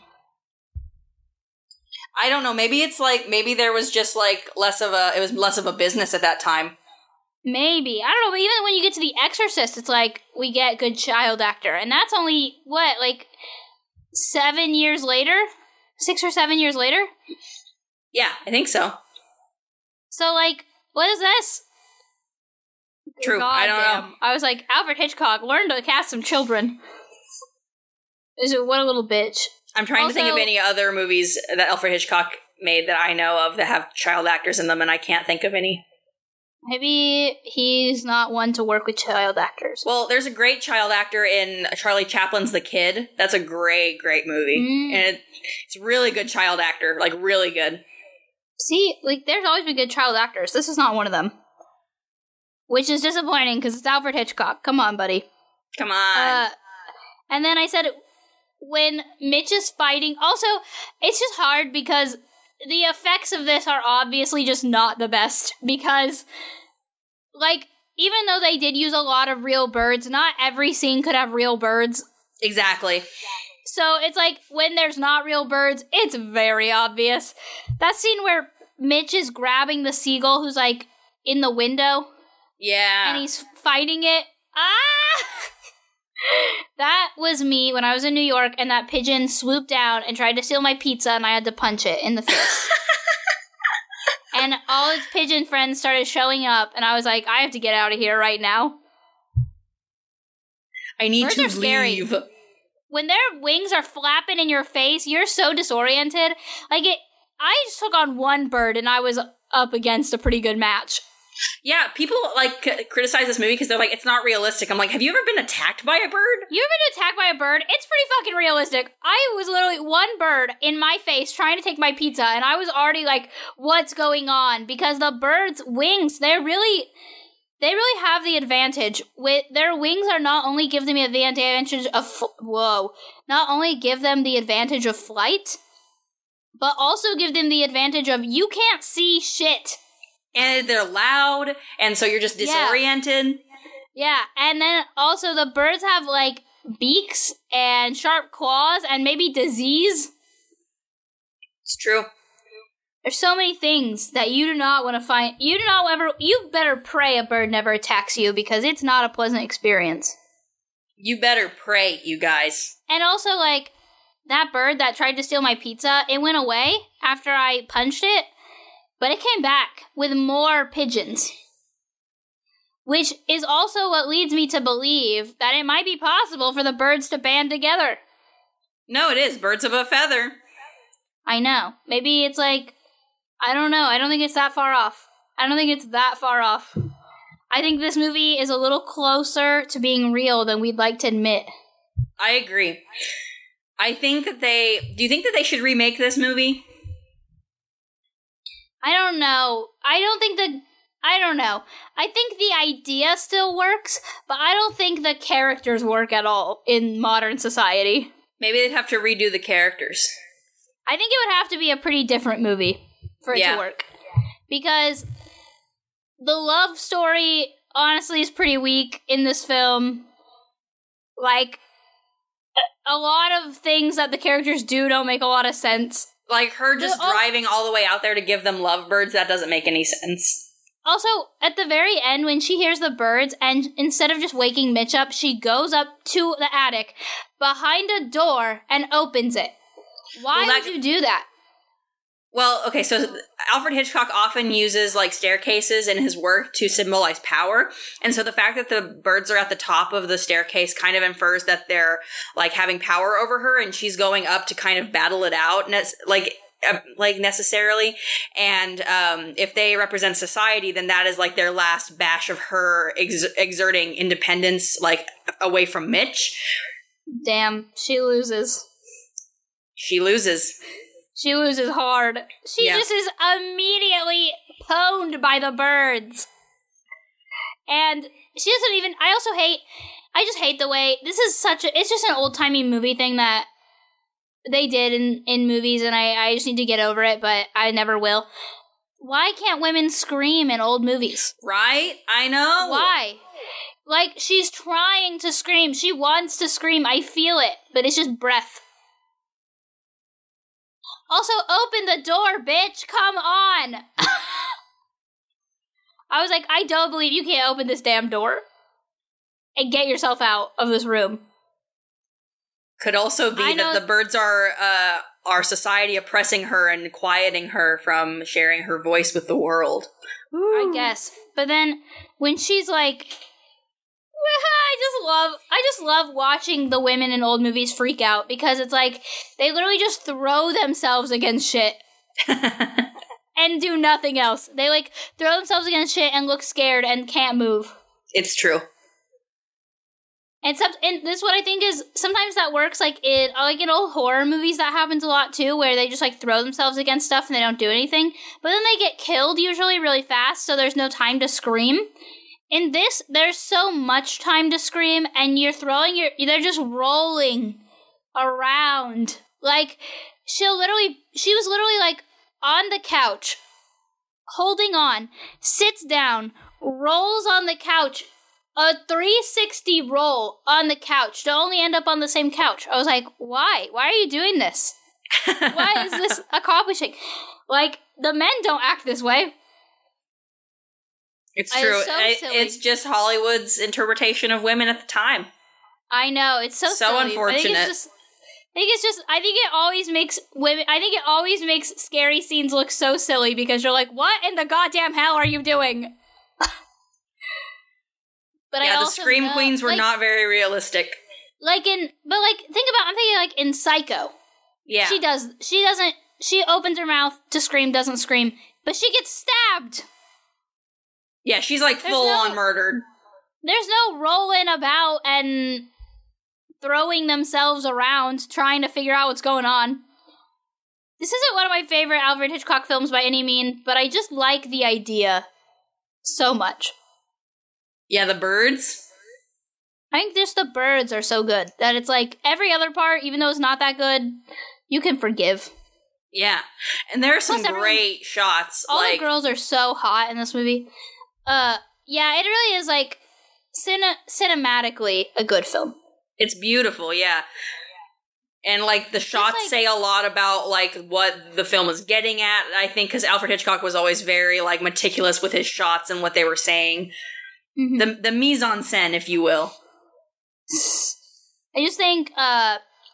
Speaker 2: I don't know. Maybe it's like maybe there was just like less of a it was less of a business at that time.
Speaker 1: Maybe. I don't know, but even when you get to The Exorcist, it's like, we get good child actor. And that's only, what, like, seven years later? Six or seven years later?
Speaker 2: Yeah, I think so.
Speaker 1: So, like, what is this?
Speaker 2: True. I don't
Speaker 1: Goddamn.
Speaker 2: know.
Speaker 1: I was like, Alfred Hitchcock, learn to cast some children. Is it, what a little bitch.
Speaker 2: I'm trying
Speaker 1: Also,
Speaker 2: to think of any other movies that Alfred Hitchcock made that I know of that have child actors in them, and I can't think of any.
Speaker 1: Maybe he's not one to work with child actors.
Speaker 2: Well, there's a great child actor in Charlie Chaplin's The Kid. That's a great, great movie.
Speaker 1: Mm.
Speaker 2: And it, it's a really good child actor, like really good.
Speaker 1: See, like, there's always been good child actors. This is not one of them. Which is disappointing, because it's Alfred Hitchcock. Come on, buddy.
Speaker 2: Come on.
Speaker 1: Uh, and then I said, when Mitch is fighting, also, it's just hard because the effects of this are obviously just not the best, because, like, even though they did use a lot of real birds, not every scene could have real birds.
Speaker 2: Exactly.
Speaker 1: So it's like, when there's not real birds, it's very obvious. That scene where Mitch is grabbing the seagull who's, like, in the window,
Speaker 2: Yeah.
Speaker 1: and he's fighting it. Ah! That was me when I was in New York, and that pigeon swooped down and tried to steal my pizza, and I had to punch it in the face. And all its pigeon friends started showing up, and I was like, I have to get out of here right now.
Speaker 2: I need
Speaker 1: Birds
Speaker 2: to
Speaker 1: are scary.
Speaker 2: leave.
Speaker 1: When their wings are flapping in your face, you're so disoriented. Like, it, I just took on one bird, and I was up against a pretty good match.
Speaker 2: Yeah, people like c- criticize this movie because they're like, it's not realistic. I'm like, have you ever been attacked by a bird?
Speaker 1: You ever been attacked by a bird? It's pretty fucking realistic. I was literally one bird in my face trying to take my pizza, and I was already like, what's going on? Because the bird's wings, they're really, they really have the advantage. With their wings are not only give them the advantage of, fl- whoa, not only give them the advantage of flight, but also give them the advantage of you can't see shit.
Speaker 2: And they're loud, and so you're just disoriented.
Speaker 1: Yeah, and then also the birds have, like, beaks and sharp claws and maybe disease.
Speaker 2: It's true.
Speaker 1: There's so many things that you do not want to find. You do not ever. You better pray a bird never attacks you, because it's not a pleasant experience.
Speaker 2: You better pray, you guys.
Speaker 1: And also, like, that bird that tried to steal my pizza, it went away after I punched it, but it came back with more pigeons. Which is also what leads me to believe that it might be possible for the birds to band together.
Speaker 2: No, it is. Birds of a feather.
Speaker 1: I know. Maybe it's like, I don't know. I don't think it's that far off. I don't think it's that far off. I think this movie is a little closer to being real than we'd like to admit.
Speaker 2: I agree. I think that they... Do you think that they should remake this movie?
Speaker 1: I don't know. I don't think the... I don't know. I think the idea still works, but I don't think the characters work at all in modern society.
Speaker 2: Maybe they'd have to redo the characters.
Speaker 1: I think it would have to be a pretty different movie for it
Speaker 2: yeah.
Speaker 1: to work. Because the love story, honestly, is pretty weak in this film. Like, a lot of things that the characters do don't make a lot of sense.
Speaker 2: Like her just
Speaker 1: the,
Speaker 2: driving all the way out there to give them lovebirds, that doesn't make any sense.
Speaker 1: Also, at the very end, when she hears the birds, and instead of just waking Mitch up, she goes up to the attic behind a door and opens it. Why well, that, would you do that?
Speaker 2: Well, okay, so Alfred Hitchcock often uses, like, staircases in his work to symbolize power, and so the fact that the birds are at the top of the staircase kind of infers that they're, like, having power over her, and she's going up to kind of battle it out, ne- like... Uh, like necessarily, and um, if they represent society, then that is like their last bash of her ex- exerting independence, like away from Mitch.
Speaker 1: Damn, she loses.
Speaker 2: She loses.
Speaker 1: She loses hard. She yeah. just is immediately pwned by the birds, and she doesn't even. I also hate. I just hate the way this is such a. It's just an old timey movie thing that they did in, in movies, and I, I just need to get over it, but I never will. Why can't women scream in old movies?
Speaker 2: Right? I know.
Speaker 1: Why? Like, she's trying to scream. She wants to scream. I feel it, but it's just breath. Also, open the door, bitch. Come on. I was like, I don't believe you can't open this damn door and get yourself out of this room.
Speaker 2: Could also be that the birds are uh, our society oppressing her and quieting her from sharing her voice with the world.
Speaker 1: Ooh. I guess. But then when she's like, I just love, I just love watching the women in old movies freak out because it's like they literally just throw themselves against shit and do nothing else. They like throw themselves against shit and look scared and can't move.
Speaker 2: It's true.
Speaker 1: And, some, and this is what I think is, sometimes that works, like, in, like in old horror movies, that happens a lot, too, where they just, like, throw themselves against stuff and they don't do anything. But then they get killed, usually, really fast, so there's no time to scream. In this, there's so much time to scream, and you're throwing your, they're just rolling around. Like, she'll literally, she was literally, like, on the couch, holding on, sits down, rolls on the couch, a three sixty roll on the couch to only end up on the same couch. I was like, why? Why are you doing this? Why is this accomplishing? Like, the men don't act this way.
Speaker 2: It's true. It's, so I, it's just Hollywood's interpretation of women at the time.
Speaker 1: I know. It's so
Speaker 2: So
Speaker 1: silly.
Speaker 2: unfortunate.
Speaker 1: I think it's just... I think it's just, I think it always makes women, I think it always makes scary scenes look so silly because you're like, what in the goddamn hell are you doing? But
Speaker 2: yeah,
Speaker 1: I
Speaker 2: the
Speaker 1: also
Speaker 2: Scream
Speaker 1: know,
Speaker 2: Queens were
Speaker 1: like,
Speaker 2: not very realistic.
Speaker 1: Like in, but like, think about, I'm thinking like in Psycho.
Speaker 2: Yeah.
Speaker 1: She does, she doesn't, she opens her mouth to scream, doesn't scream, but she gets stabbed.
Speaker 2: Yeah, she's like
Speaker 1: There's
Speaker 2: full
Speaker 1: no,
Speaker 2: on murdered.
Speaker 1: There's no rolling about and throwing themselves around trying to figure out what's going on. This isn't one of my favorite Alfred Hitchcock films by any means, but I just like the idea so much.
Speaker 2: Yeah, the birds.
Speaker 1: I think just the birds are so good that it's like every other part, even though it's not that good, you can forgive.
Speaker 2: Yeah, and there are some
Speaker 1: Plus
Speaker 2: great shots.
Speaker 1: All
Speaker 2: like,
Speaker 1: the girls are so hot in this movie. Uh, yeah, it really is like cine- cinematically a good film.
Speaker 2: It's beautiful, yeah. And, like, the shots like, say a lot about, like, what the film is getting at, I think, because Alfred Hitchcock was always very, like, meticulous with his shots and what they were saying. Mm-hmm. The the mise en scène, if you will.
Speaker 1: I just think, uh,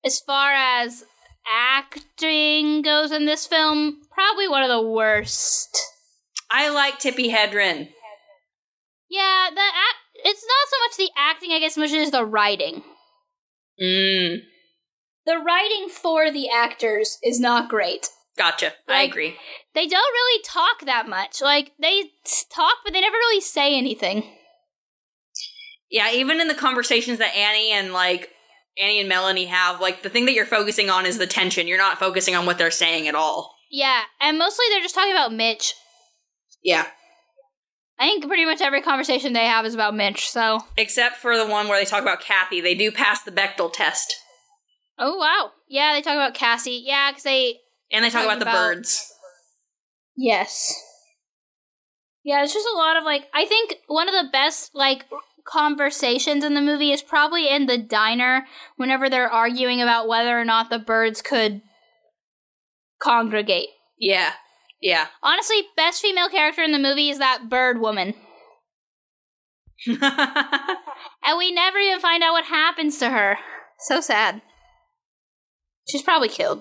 Speaker 1: as far as acting goes in this film, probably one of the worst.
Speaker 2: I like Tippi Hedren.
Speaker 1: Yeah, the act, it's not so much the acting, I guess, much as the writing.
Speaker 2: Mm.
Speaker 1: The writing for the actors is not great.
Speaker 2: Gotcha.
Speaker 1: Like,
Speaker 2: I agree.
Speaker 1: They don't really talk that much. Like, they talk, but they never really say anything.
Speaker 2: Yeah, even in the conversations that Annie and, like, Annie and Melanie have, like, the thing that you're focusing on is the tension. You're not focusing on what they're saying at all.
Speaker 1: Yeah, and mostly they're just talking about Mitch.
Speaker 2: Yeah.
Speaker 1: I think pretty much every conversation they have is about Mitch, so...
Speaker 2: Except for the one where they talk about Kathy. They do pass the Bechdel test.
Speaker 1: Oh, wow. Yeah, they talk about Cassie. Yeah, because they...
Speaker 2: And they talk about the about... birds.
Speaker 1: Yes. Yeah, it's just a lot of, like... I think one of the best, like... conversations in the movie is probably in the diner whenever they're arguing about whether or not the birds could congregate.
Speaker 2: Yeah. Yeah.
Speaker 1: Honestly, best female character in the movie is that bird woman. And we never even find out what happens to her. So sad. She's probably killed.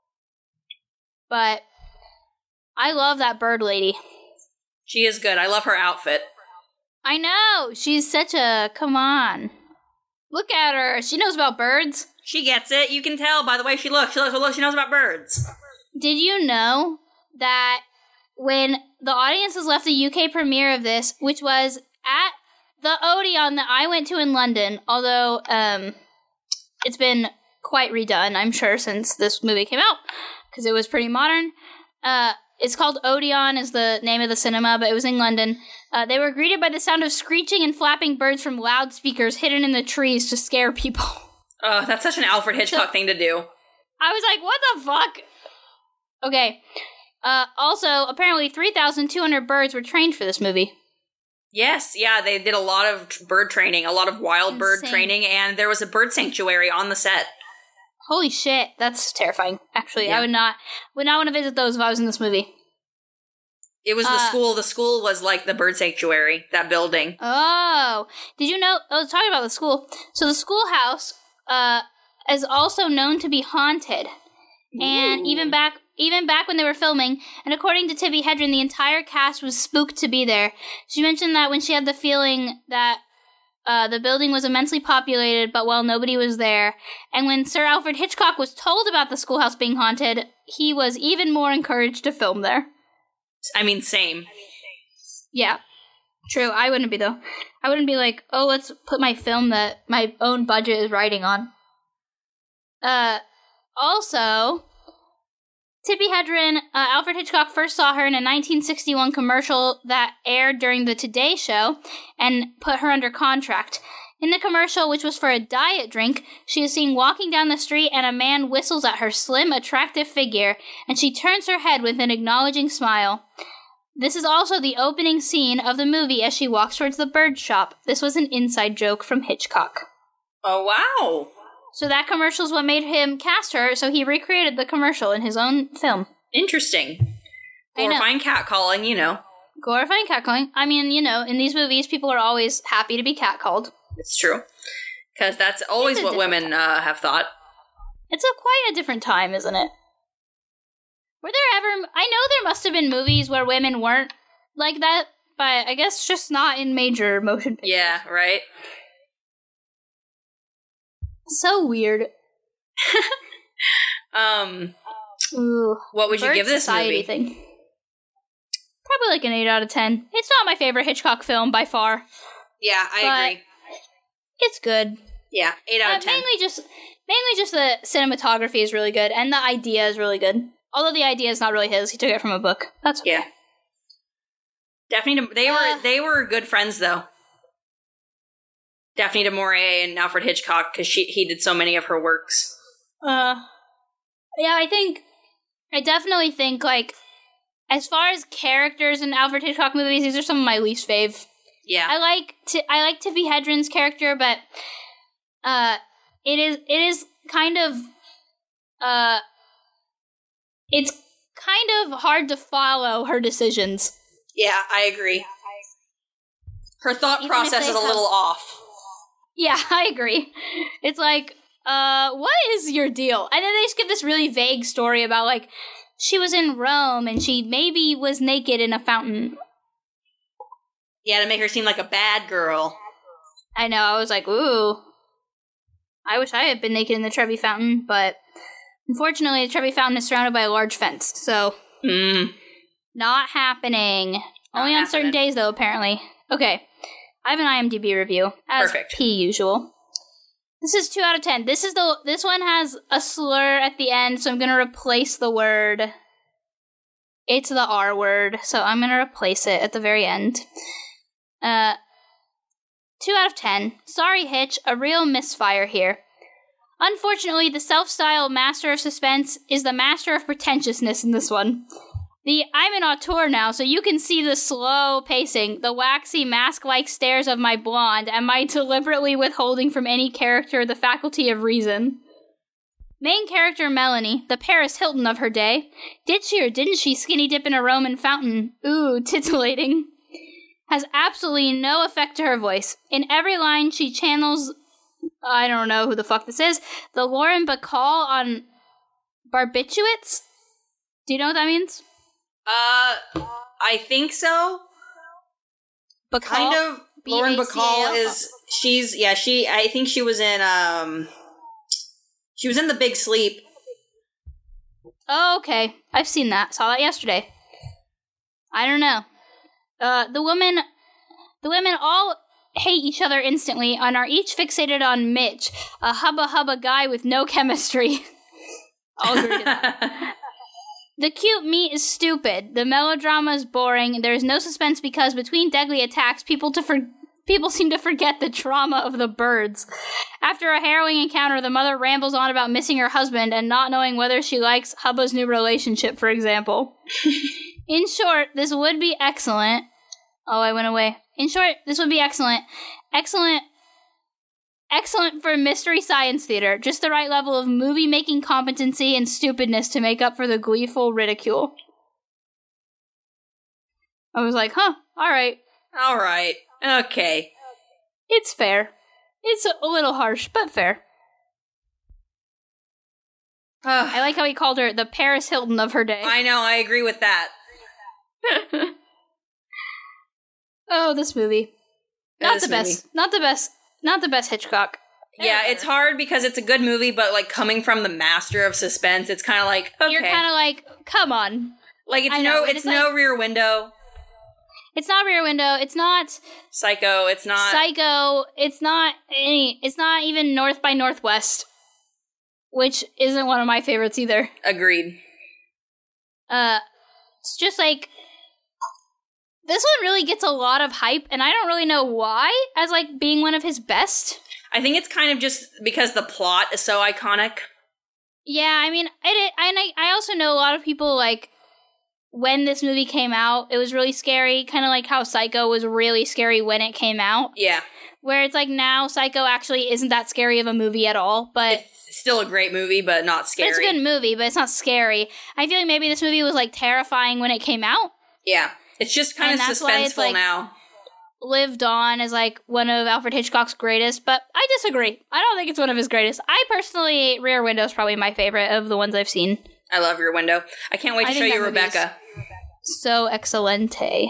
Speaker 1: But I love that bird lady.
Speaker 2: She is good. I love her outfit.
Speaker 1: I know. She's such a... Come on. Look at her. She knows about birds.
Speaker 2: She gets it. You can tell by the way she looks. She looks. Look, she knows about birds.
Speaker 1: Did you know that when the audiences left the U K premiere of this, which was at the Odeon that I went to in London, although um, it's been quite redone, I'm sure, since this movie came out, because it was pretty modern. Uh, it's called Odeon is the name of the cinema, but it was in London. Uh, they were greeted by the sound of screeching and flapping birds from loudspeakers hidden in the trees to scare people.
Speaker 2: Oh, that's such an Alfred Hitchcock so, thing to do.
Speaker 1: I was like, what the fuck? Okay. Uh, also, apparently three thousand two hundred birds were trained for this movie.
Speaker 2: Yes, yeah, they did a lot of bird training, a lot of wild Insane. bird training, and there was a bird sanctuary on the set.
Speaker 1: Holy shit, that's terrifying. Actually,
Speaker 2: yeah.
Speaker 1: I would not would not want to visit those if I was in this movie.
Speaker 2: It was the uh, school. The school was like the bird sanctuary, that building.
Speaker 1: Oh. Did you know, I was talking about the school. So the schoolhouse uh, is also known to be haunted. Ooh. And even back even back when they were filming, and according to Tippi Hedren, the entire cast was spooked to be there. She mentioned that when she had the feeling that uh, the building was immensely populated, but well, nobody was there. And when Sir Alfred Hitchcock was told about the schoolhouse being haunted, he was even more encouraged to film there.
Speaker 2: I mean, same.
Speaker 1: Yeah. True. I wouldn't be, though. I wouldn't be like, oh, let's put my film that my own budget is riding on. Uh, also, Tippi Hedren, uh, Alfred Hitchcock first saw her in a nineteen sixty-one commercial that aired during the Today Show and put her under contract. In the commercial, which was for a diet drink, she is seen walking down the street and a man whistles at her slim, attractive figure, and she turns her head with an acknowledging smile. This is also the opening scene of the movie as she walks towards the bird shop. This was an inside joke from Hitchcock.
Speaker 2: Oh, wow.
Speaker 1: So that commercial is what made him cast her, so he recreated the commercial in his own film.
Speaker 2: Interesting. Glorifying catcalling, you know.
Speaker 1: Glorifying catcalling. I mean, you know, in these movies, people are always happy to be catcalled.
Speaker 2: It's true. Because that's always what women uh, have thought.
Speaker 1: It's a quite a different time, isn't it? Were there ever... I know there must have been movies where women weren't like that, but I guess just not in major motion pictures.
Speaker 2: Yeah, right?
Speaker 1: So weird.
Speaker 2: um,
Speaker 1: Ooh,
Speaker 2: what would you give this movie?
Speaker 1: Thing. Probably like an eight out of ten. It's not my favorite Hitchcock film by far.
Speaker 2: Yeah, I agree.
Speaker 1: It's good.
Speaker 2: Yeah, eight out
Speaker 1: uh,
Speaker 2: of ten.
Speaker 1: Mainly just, mainly just the cinematography is really good, and the idea is really good. Although the idea is not really his, he took it from a book. That's okay.
Speaker 2: Yeah. Daphne, they uh, were they were good friends though. Daphne du Maurier and Alfred Hitchcock, because she he did so many of her works.
Speaker 1: Uh, yeah, I think I definitely think like as far as characters in Alfred Hitchcock movies, these are some of my least fave.
Speaker 2: Yeah,
Speaker 1: I like to I like Tippi Hedren's character, but uh, it is it is kind of uh, it's kind of hard to follow her decisions.
Speaker 2: Yeah, I agree. Her thought Even process is a have, little off.
Speaker 1: Yeah, I agree. It's like uh, what is your deal? And then they just give this really vague story about, like, she was in Rome and she maybe was naked in a fountain.
Speaker 2: Yeah, to make her seem like a bad girl.
Speaker 1: I know, I was like, ooh. I wish I had been naked in the Trevi Fountain, but unfortunately the Trevi Fountain is surrounded by a large fence, so
Speaker 2: mm.
Speaker 1: not happening. Not Only on
Speaker 2: happening.
Speaker 1: certain days, though, apparently. Okay, I have an IMDb review, as
Speaker 2: Perfect.
Speaker 1: per usual. This is two out of ten. This is the this one has a slur at the end, so I'm gonna replace the word. It's the R word, so I'm gonna replace it at the very end. Uh, two out of ten. Sorry, Hitch, a real misfire here. Unfortunately, the self-styled master of suspense is the master of pretentiousness in this one. The I'm an auteur now, so you can see the slow pacing, the waxy mask-like stares of my blonde, and my deliberately withholding from any character the faculty of reason. Main character Melanie, the Paris Hilton of her day. Did she or didn't she skinny dip in a Roman fountain? Ooh, titillating. Has absolutely no effect to her voice. In every line, she channels, I don't know who the fuck this is, the Lauren Bacall on barbiturates? Do you know what that means?
Speaker 2: Uh, I think so.
Speaker 1: Bacall?
Speaker 2: Kind of. Lauren
Speaker 1: B A C A L?
Speaker 2: Bacall is, she's, yeah, she, I think she was in, um, she was in The Big Sleep.
Speaker 1: Oh, okay. I've seen that. Saw that yesterday. I don't know. Uh, the women, the women all hate each other instantly and are each fixated on Mitch, a hubba hubba guy with no chemistry. I'll agree to that. The cute meat is stupid. The melodrama is boring. There is no suspense because between deadly attacks, people to for- people seem to forget the trauma of the birds. After a harrowing encounter, the mother rambles on about missing her husband and not knowing whether she likes Hubba's new relationship, for example. In short, this would be excellent. Oh, I went away. In short, this would be excellent. Excellent. Excellent for Mystery Science Theater. Just the right level of movie-making competency and stupidness to make up for the gleeful ridicule. I was like, huh, alright.
Speaker 2: Alright. Okay.
Speaker 1: It's fair. It's a little harsh, but fair. I like how he called her the Paris Hilton of her day.
Speaker 2: I know, I agree with that.
Speaker 1: Oh, this movie. Not
Speaker 2: This
Speaker 1: the best.
Speaker 2: movie.
Speaker 1: Not the best. Not the best Hitchcock.
Speaker 2: Yeah, it's hard because it's a good movie, but like coming from the master of suspense, it's kind of like, okay.
Speaker 1: You're kind of like, come on.
Speaker 2: Like it's
Speaker 1: I know,
Speaker 2: no,
Speaker 1: and
Speaker 2: it's,
Speaker 1: it's
Speaker 2: no
Speaker 1: like-
Speaker 2: Rear Window.
Speaker 1: It's not Rear Window. It's not
Speaker 2: Psycho. It's not.
Speaker 1: Psycho. It's not any. It's not even North by Northwest, which isn't one of my favorites either.
Speaker 2: Agreed.
Speaker 1: Uh, it's just like this one really gets a lot of hype, and I don't really know why, as like being one of his best.
Speaker 2: I think it's kind of just because the plot is so iconic.
Speaker 1: Yeah, I mean, I did, and I, I also know a lot of people like when this movie came out, it was really scary, kind of like how Psycho was really scary when it came out.
Speaker 2: Yeah.
Speaker 1: Where it's like now Psycho actually isn't that scary of a movie at all, but
Speaker 2: It's still a great movie, but not scary.
Speaker 1: But it's a good movie, but it's not scary. I feel like maybe this movie was like terrifying when it came out.
Speaker 2: Yeah. It's just kind
Speaker 1: And
Speaker 2: of
Speaker 1: that's why it's,
Speaker 2: suspenseful
Speaker 1: like,
Speaker 2: now.
Speaker 1: Lived on as like one of Alfred Hitchcock's greatest, but I disagree. I don't think it's one of his greatest. I personally, Rear Window is probably my favorite of the ones I've seen.
Speaker 2: I love Rear Window. I can't wait to
Speaker 1: I
Speaker 2: show
Speaker 1: think
Speaker 2: you
Speaker 1: that movie is
Speaker 2: Rebecca.
Speaker 1: So excelente.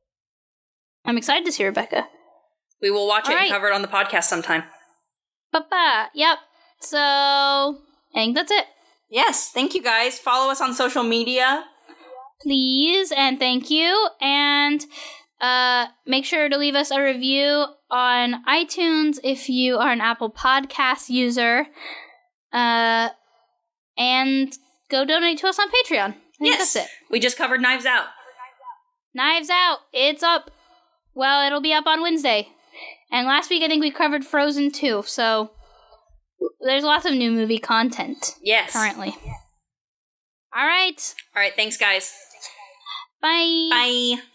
Speaker 1: I'm excited to see Rebecca.
Speaker 2: We will watch
Speaker 1: All
Speaker 2: it
Speaker 1: right.
Speaker 2: and cover it on the podcast sometime.
Speaker 1: Ba-ba. Yep. So, I think that's it.
Speaker 2: Yes. Thank you guys. Follow us on social media.
Speaker 1: Please and thank you. And uh, make sure to leave us a review on iTunes if you are an Apple Podcast user. Uh, and go donate to us on Patreon. I think
Speaker 2: Yes.
Speaker 1: that's it.
Speaker 2: We just covered Knives Out.
Speaker 1: Knives Out. It's up. Well, it'll be up on Wednesday. And last week I think we covered Frozen two. So there's lots of new movie content
Speaker 2: Yes.
Speaker 1: currently. All right.
Speaker 2: All right. Thanks, guys.
Speaker 1: Bye.
Speaker 2: Bye.